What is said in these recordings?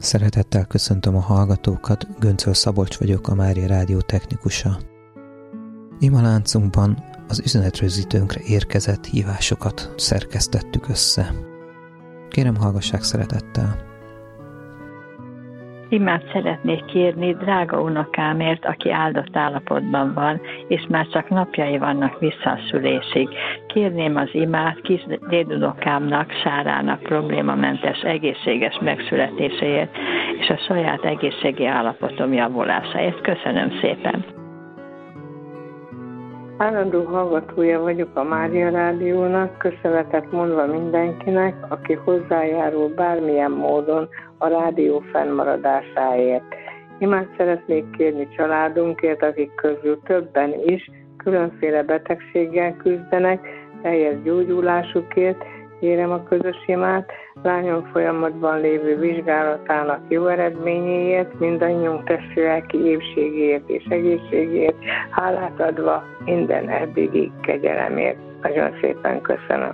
Szeretettel köszöntöm a hallgatókat, Göncöl Szabolcs vagyok, a Mária Rádió technikusa. Imaláncunkban az üzenetrögzítőnkre érkezett hívásokat szerkesztettük össze. Kérem, hallgassák szeretettel! Imát szeretnék kérni drága unokámért, aki áldott állapotban van, és már csak napjai vannak vissza a szülésig. Kérném az imát kis dédunokámnak, Sárának problémamentes, egészséges megszületéséért, és a saját egészségi állapotom javulásáért. Köszönöm szépen! Állandó hallgatója vagyok a Mária Rádiónak, köszönetet mondva mindenkinek, aki hozzájárul bármilyen módon a rádió fennmaradásáért. Imát szeretnék kérni családunkért, akik közül többen is különféle betegséggel küzdenek, teljes gyógyulásukért. Kérem a közös imát, lányom folyamatban lévő vizsgálatának jó eredményéért, mindannyiunk testléleki épségéért és egészségéért, hálát adva minden eddigi kegyelemért. Nagyon szépen köszönöm.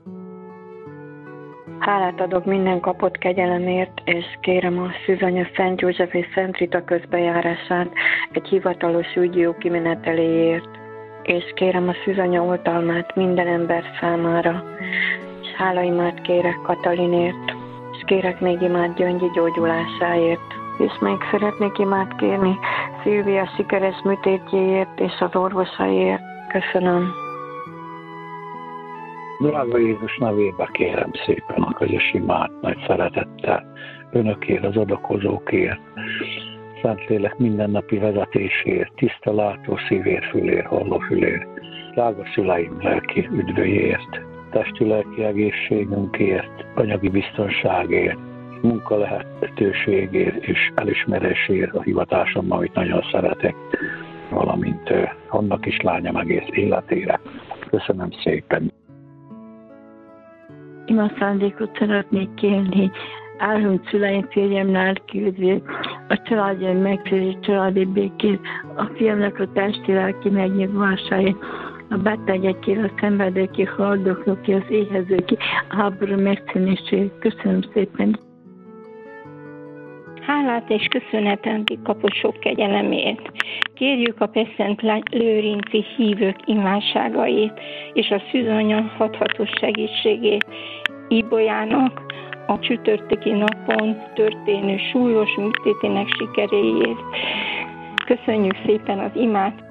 Hálát adok minden kapott kegyelemért, és kérem a Szűzanya Szent József és Szent Rita közbejárását egy hivatalos ügyjó kimeneteléért, és kérem a Szűzanya oltalmát minden ember számára, és hálaimát kérek Katalinért, és kérek még imát Gyöngyi gyógyulásáért, és még szeretnék imát kérni Szilvia sikeres műtétjéért és az orvosaiért. Köszönöm. Drága Jézus nevébe kérem szépen a közös imát, nagy szeretettel, önökért, az adakozókért, Szentlélek mindennapi vezetésért, tiszta látó szívért, fülér, halló fülér, drága szüleim lelki üdvöjért, testi-lelki egészségünkért, anyagi biztonságért, munka lehetőségért és elismerésért a hivatásommal, amit nagyon szeretek, valamint annak is lányom egész életére. Köszönöm szépen! Ima szándékot szeretnék kérni, elhunyt szüleim, férjem lelki üdvét, a családjaim megtérés, családi békét, a fiamnak a testi-lelki megnyugvásáért, a betegekért, a szenvedőkért, a haldoklókért, az éhezőkért, a háború megszűnésért. Köszönöm szépen! Hálát és köszönetet kapott sok kegyelemért. Kérjük a Petszent Lőrinci hívők imádságait és a Szűzanya hathatos segítségét Ibolyának a csütörtöki napon történő súlyos műtétének sikeréért. Köszönjük szépen az imát!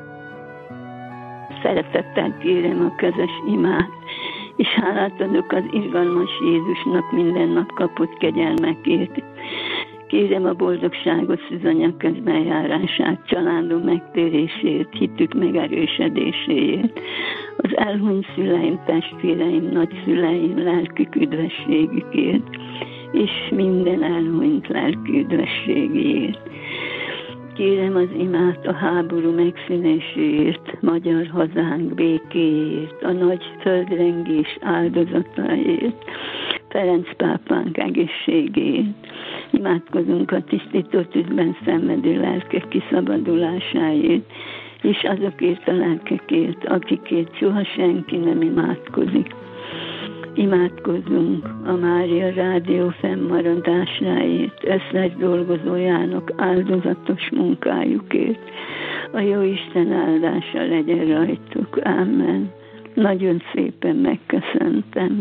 Szeretettel kérem a közös imát, és hálát adok az irgalmas Jézusnak minden nap kapott kegyelmekért. Kérem a boldogságos Szűzanya közbenjárását, családom megtérésért, hitük megerősödéséért, az elhunyt szüleim, testvéreim, nagyszüleim lelkük üdvességükért, és minden elhunyt lelkű üdvességért. Kérem az imát a háború megszűnéséért, magyar hazánk békéért, a nagy földrengés áldozataiért, Ferenc pápánk egészségéért. Imádkozunk a tisztító tűzben szenvedő lelkek kiszabadulásáért, és azokért a lelkekért, akikért soha senki nem imádkozik. Imádkozzunk a Mária Rádió fennmaradásáért, összes dolgozójának áldozatos munkájukért. A Jóisten áldása legyen rajtuk. Amen. Nagyon szépen megköszöntem.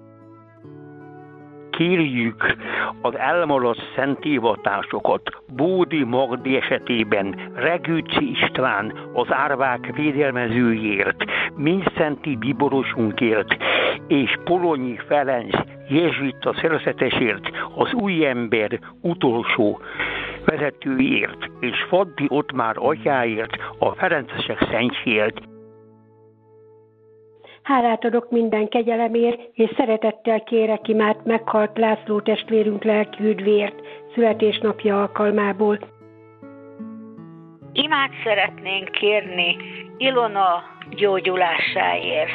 Kérjük az elmaradt szentévatásokat Bódi Magdi esetében Regőcsi István az árvák védelmezőjért, Minszenti bíborosunkért és Polonyi Ferenc jezsuita szerzetesért, az új ember utolsó vezetőjért és Faddi Ottmár atyáért, a ferencesek szentjéért. Hálát adok minden kegyelemért, és szeretettel kérek imát meghalt László testvérünk lelki üdvért születésnapja alkalmából. Imát szeretnénk kérni Ilona gyógyulásáért.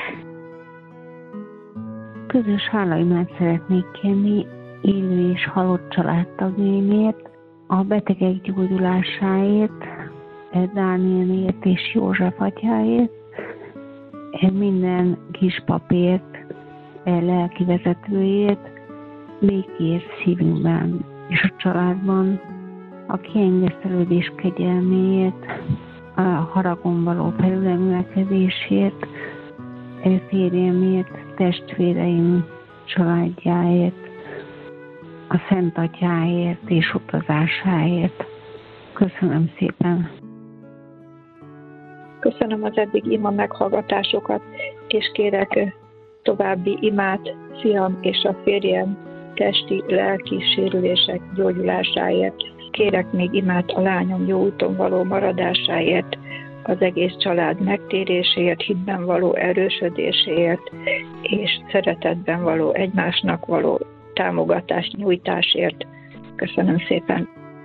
Közös hálaimát szeretnék kérni élő és halott családtagjaimért, a betegek gyógyulásáért, Dánielért és József atyáért, minden kispapért, lelki vezetőért, békért szívünkben és a családban, a kiengesztelődés kegyelméért, a haragon való felülemelkedésért, férjemért, testvéreim családjáért, a Szent Atyáért és utazásáért. Köszönöm szépen! Köszönöm az eddig ima meghallgatásokat, és kérek további imát fiam és a férjem testi, lelki sérülések gyógyulásáért. Kérek még imát a lányom jó úton való maradásáért, az egész család megtéréséért, hitben való erősödéséért, és szeretetben való egymásnak való támogatás nyújtásért. Köszönöm szépen!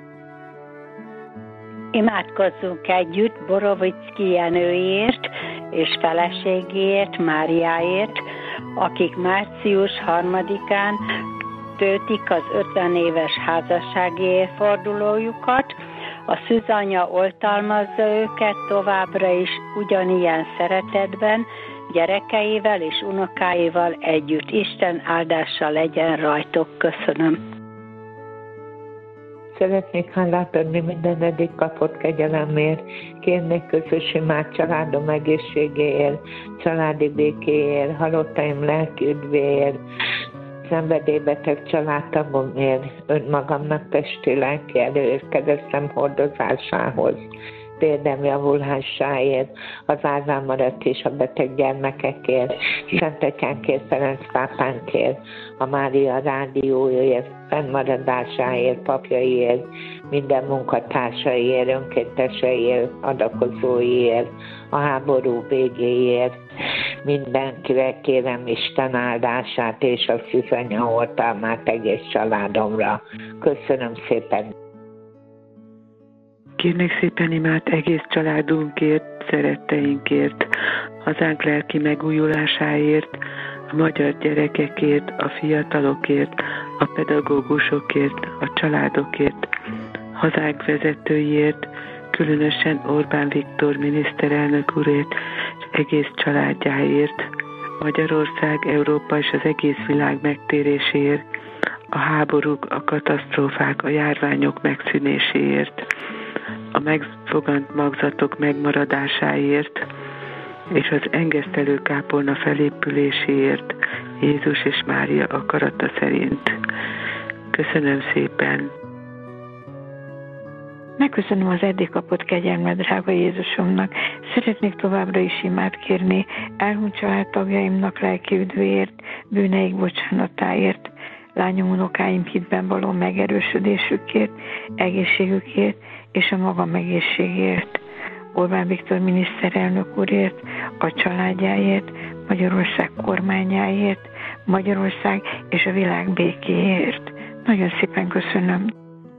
Imádkozzunk együtt Borovicki Jenőért és feleségéért, Máriáért, akik március 3-án töltik az 50 éves házassági évfordulójukat. A szűzanya oltalmazza őket továbbra is ugyanilyen szeretetben, gyerekeivel és unokáival együtt. Isten áldása legyen rajtok. Köszönöm. Szeretnék hálát adni minden eddig kapott kegyelemért. Kérnék közös imát családom egészségéért, családi békéért, halottaim lelki üdvéért, szenvedélybeteg családtagomért, önmagamnak testi lelki előérkezésem hordozásához, térdem javulásáért, az árvámaradt és a beteg gyermekekért, Szent Atyánkért, Ferenc pápánkért, a Mária rádióért, fennmaradásáért, papjaiért, minden munkatársaiért, önkénteseiért, adakozóiért, a háború végéért, mindenkire kérem Isten áldását és a szűzanya oltalmát egész családomra. Köszönöm szépen! Kérnék szépen imát egész családunkért, szeretteinkért, hazánk lelki megújulásáért, a magyar gyerekekért, a fiatalokért, a pedagógusokért, a családokért, hazánk vezetőiért, különösen Orbán Viktor miniszterelnök úrért, és egész családjáért, Magyarország, Európa és az egész világ megtéréséért, a háborúk, a katasztrófák, a járványok megszűnéséért, a megfogant magzatok megmaradásáért, és az engesztelő kápolna felépüléséért, Jézus és Mária akarata szerint. Köszönöm szépen! Megköszönöm az eddig kapott kegyelmet, drága Jézusomnak. Szeretnék továbbra is imát kérni elhunyt családtagjaimnak lelki üdvéért, bűneik bocsánatáért, lányom, unokáim hitben való megerősödésükért, egészségükért és a magam egészségért. Orbán Viktor miniszterelnök úrért, a családjáért, Magyarország kormányáért, Magyarország és a világ békéért. Nagyon szépen köszönöm.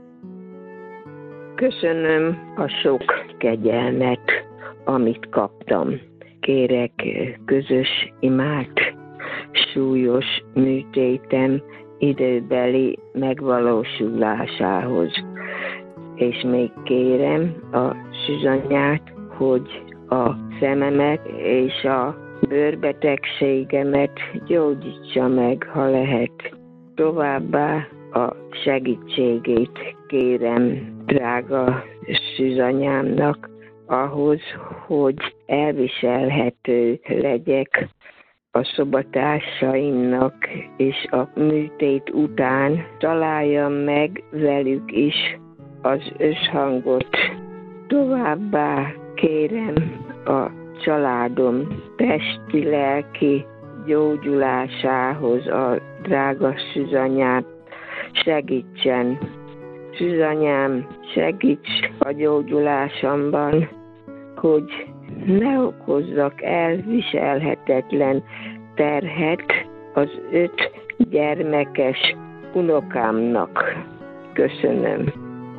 Köszönöm a sok kegyelmet, amit kaptam. Kérek közös imát, súlyos műtétem időbeli megvalósulásához. És még kérem a szűzanyát, hogy a szememet és a bőrbetegségemet gyógyítsa meg, ha lehet. Továbbá a segítségét kérem drága szűzanyámnak ahhoz, hogy elviselhető legyek a szobatársaimnak, és a műtét után találjam meg velük is az összhangot. Továbbá kérem a családom testi-lelki gyógyulásához a drága szűzanyát segítsen. Szűzanyám, segíts a gyógyulásomban, hogy ne okozzak elviselhetetlen terhet az 5 gyermekes unokámnak. Köszönöm.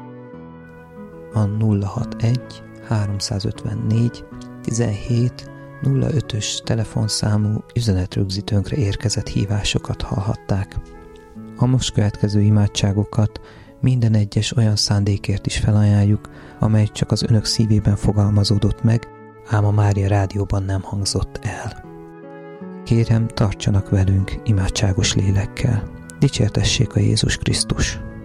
A 061 354 17 05-ös telefonszámú üzenetrögzítőnkre érkezett hívásokat hallhatták. A most következő imádságokat minden egyes olyan szándékért is felajánljuk, amely csak az önök szívében fogalmazódott meg, ám a Mária Rádióban nem hangzott el. Kérem, tartsanak velünk imádságos lélekkel. Dicsértessék a Jézus Krisztus!